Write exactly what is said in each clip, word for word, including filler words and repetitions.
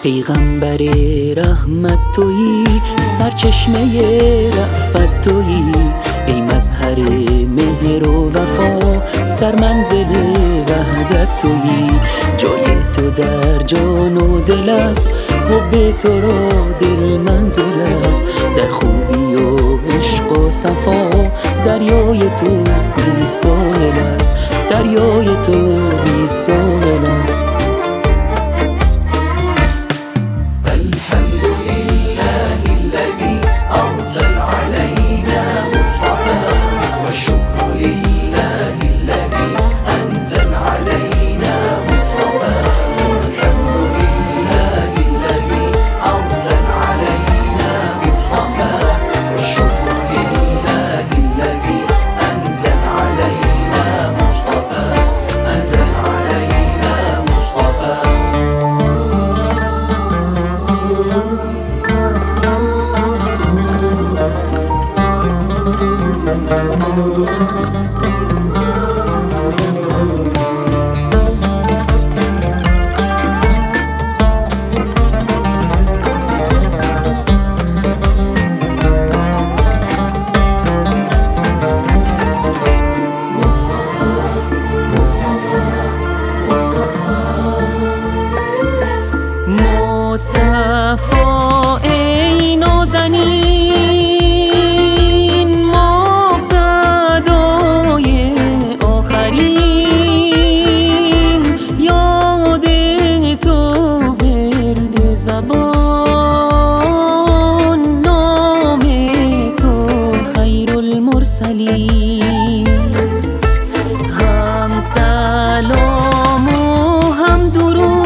پیغمبر رحمت تویی، سرچشمه رأفت تویی، ای مظهر مهر و وفا، سرمنزل وحدت تویی. جای تو در جان و دل است، حب تو را دل منزل است. در خوبی و عشق و صفا، دریای تو بی ساحل است، دریای تو بی ساحل است. مصطفی ای نازنین، مقتدای آخرین، یاد تو ورد زبان، نام تو خیر المرسلین. هم سلام و هم درود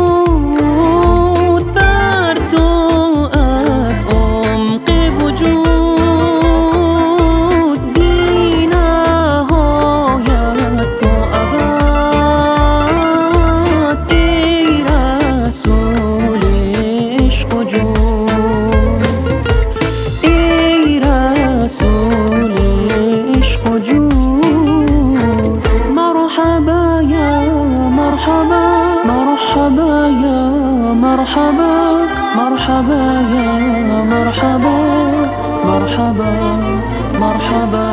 مرحبا مرحبا يا مرحبا مرحبا مرحبا